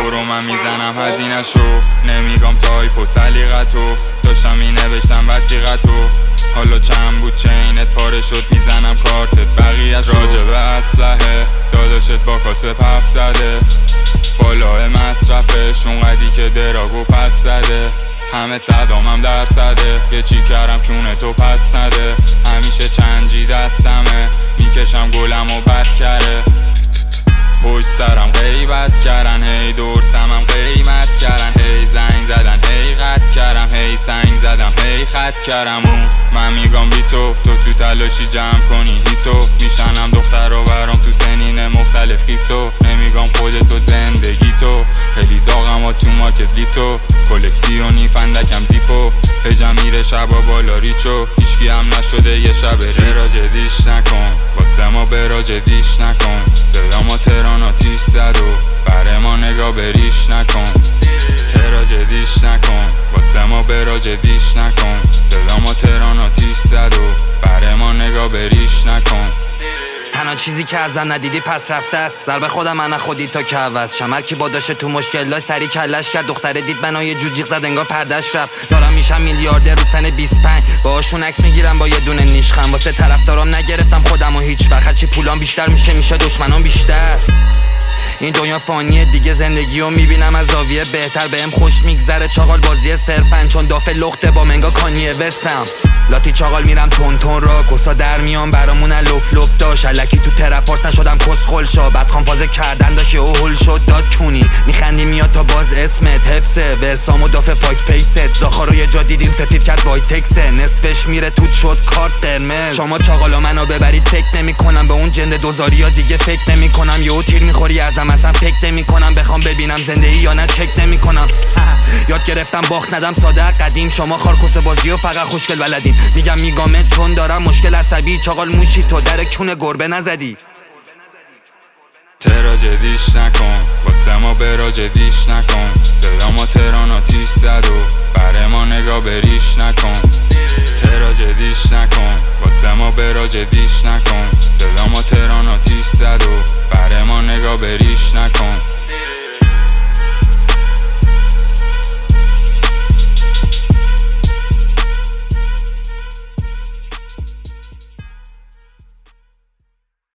تو رو من میزنم هزینه‌شو، نمیگم تایپ و سلیقتو، داشتم مینوشتم وثیقتو، حالا چند بود چینت پاره شد میزنم کارتت بقیه‌شو. راجع به اسلحه داداشت با کاسه پف زده، بالای مصرفش اونقدی که دراگو پس زده، همه صدامم درصده، یه چی کردم چونه تو پس نده، همیشه چنجی دستمه، میکشم گلم و بد کره، پشت سرم غیبت کردن، هی دور سمم قیمت کردن، هی زنگ زدن هی قد کردم، هی سنگ زدم هی خط کردم، من میگم بی تو تلاشی جمع کنی هیتو، میشنم دختر رو برام تو سنین مختلف خیسو، نمیگم خودتو زندگی تو، خیلی داغم و تو مارکت لیتو، کلکسیونی فندکم زیپو، پیجم میره شبا بالا ریچو، هیچکی هم نشده یه شب ریچ، راجدیش نکن واسه ما براجدیش نکن، صدا ما تهران آتیش زد و بره ما نگاه بریش نکن، تراجدیش نکن واسه ما براجدیش نکن، صدا ما تهران آتیش زد و بره ما نگاه بریش نکن. تنها چیزی که ازم ندیدی پس رفته است، ضربه خودم من خودی تا که عوض شمر کی با داشته تو مشکلاش سری کلش کرد، دختره دید منو یه جوجیق زد انگار پردش رفت، دارم میشم میلیاردر رو سن 25، باهاشون عکس میگیرم با یه دونه نیشخم، واسه طرفدارام نگرفتم خودمو هیچ وقت، هرچی پولام بیشتر میشه دشمنام بیشتر، این دنیا فانیه دیگه زندگیو میبینم از زاویه بهتر، بهم خوش میگذره چاقال بازی صرفن چون دافه لخته با منگا کانیه وستم، لاتی چاقال میرم تون را کسا در میام برامون لپ داشت، الکی تو ترپارس نشدم کسخل شا، بدخوام فازه کردن داشت یه هول شد داد کونی، میخندی میاد تا باز اسمت حفظه، ورسامو دافه فایت فیست، زاخارو یه جا دیدیم سفید کرد وایت تکسه، نصفش میره توت شد کارت قرمز، شما چاقالا منو ببرید فکر نمیکنم به اون جنده دوزاریا دیگه فکر نمیکنم، یهو تیر میخوری ازم اصلا فکر نمیکنم، بخوام ببینم زنده ای یا نه چک نمیکنم، یاد گرفتم باخت ندم ساده قدیم، شما خارکوس بازی و فقط خوشگل بلدین، میگم میگامت چون دارم مشکل عصبی، چاقال موشی تو در کونه گربه نزدی، تراجدیش نکن واسه ما براجدیش نکن، صدا ما تهران آتیش زد و بره ما نگاه بریش نکن، تراجدیش نکن واسه ما براجدیش نکن، صدا